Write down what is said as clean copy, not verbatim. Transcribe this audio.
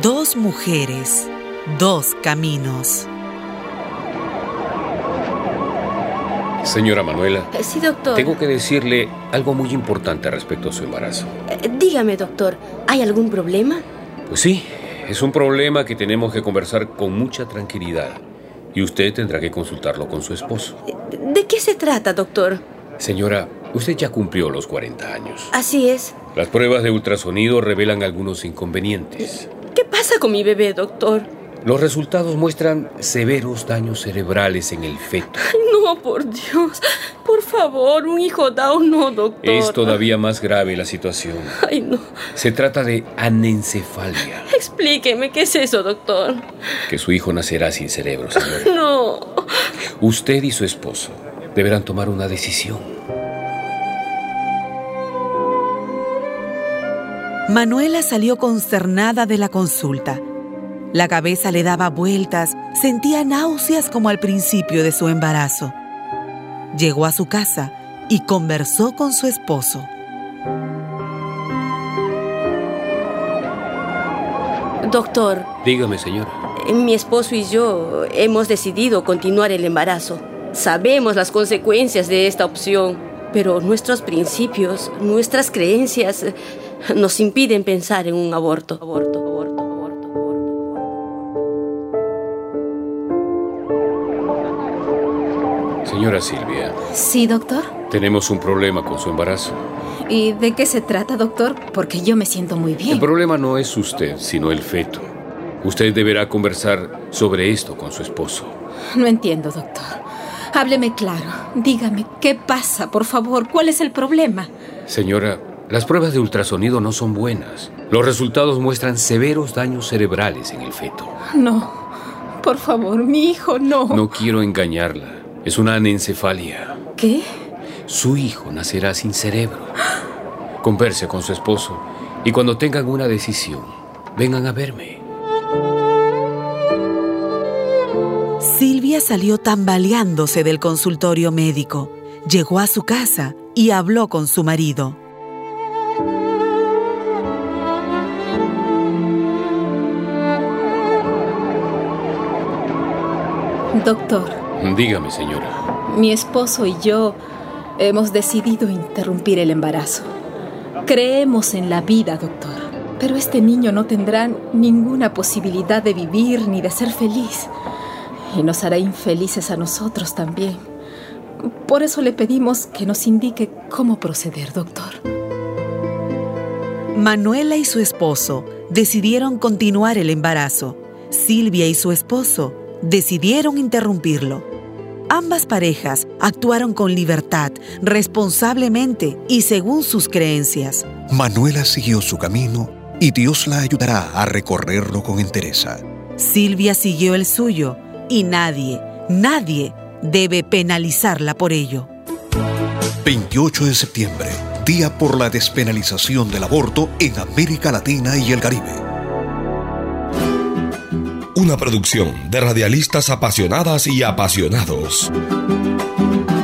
Dos mujeres, dos caminos. Señora Manuela. Sí, doctor. Tengo que decirle algo muy importante respecto a su embarazo. Dígame, doctor, ¿hay algún problema? Pues sí, es un problema que tenemos que conversar con mucha tranquilidad. Y usted tendrá que consultarlo con su esposo. ¿De qué se trata, doctor? Señora, usted ya cumplió los 40 años. Así es. Las pruebas de ultrasonido revelan algunos inconvenientes. ¿Qué pasa con mi bebé, doctor? Los resultados muestran severos daños cerebrales en el feto. Ay, no, por Dios. Por favor, un hijo Down, no, doctor. Es todavía más grave la situación. Ay, no. Se trata de anencefalia. Explíqueme, ¿qué es eso, doctor? Que su hijo nacerá sin cerebro, señora. No. Usted y su esposo deberán tomar una decisión. Manuela salió consternada de la consulta. La cabeza le daba vueltas, sentía náuseas como al principio de su embarazo. Llegó a su casa y conversó con su esposo. Doctor. Dígame, señora. Mi esposo y yo hemos decidido continuar el embarazo. Sabemos las consecuencias de esta opción, pero nuestros principios, nuestras creencias nos impiden pensar en un aborto. Señora Silvia. Sí, doctor. Tenemos un problema con su embarazo. ¿Y de qué se trata, doctor? Porque yo me siento muy bien. El problema no es usted, sino el feto. Usted deberá conversar sobre esto con su esposo. No entiendo, doctor. Hábleme claro. Dígame, ¿qué pasa, por favor? ¿Cuál es el problema? Señora, las pruebas de ultrasonido no son buenas. Los resultados muestran severos daños cerebrales en el feto. No, por favor, mi hijo, no. No quiero engañarla. Es una anencefalia. ¿Qué? Su hijo nacerá sin cerebro. Converse con su esposo y cuando tengan una decisión, vengan a verme. Silvia salió tambaleándose del consultorio médico. Llegó a su casa y habló con su marido. Doctor. Dígame, señora. Mi esposo y yo hemos decidido interrumpir el embarazo. Creemos en la vida, doctor. Pero este niño no tendrá ninguna posibilidad de vivir ni de ser feliz. Y nos hará infelices a nosotros también. Por eso le pedimos que nos indique cómo proceder, doctor. Manuela y su esposo decidieron continuar el embarazo. Silvia y su esposo decidieron interrumpirlo. Ambas parejas actuaron con libertad, responsablemente y según sus creencias. Manuela siguió su camino y Dios la ayudará a recorrerlo con entereza. Silvia siguió el suyo y nadie debe penalizarla por ello. 28 de septiembre, Día por la Despenalización del Aborto en América Latina y el Caribe. Una producción de radialistas apasionadas y apasionados.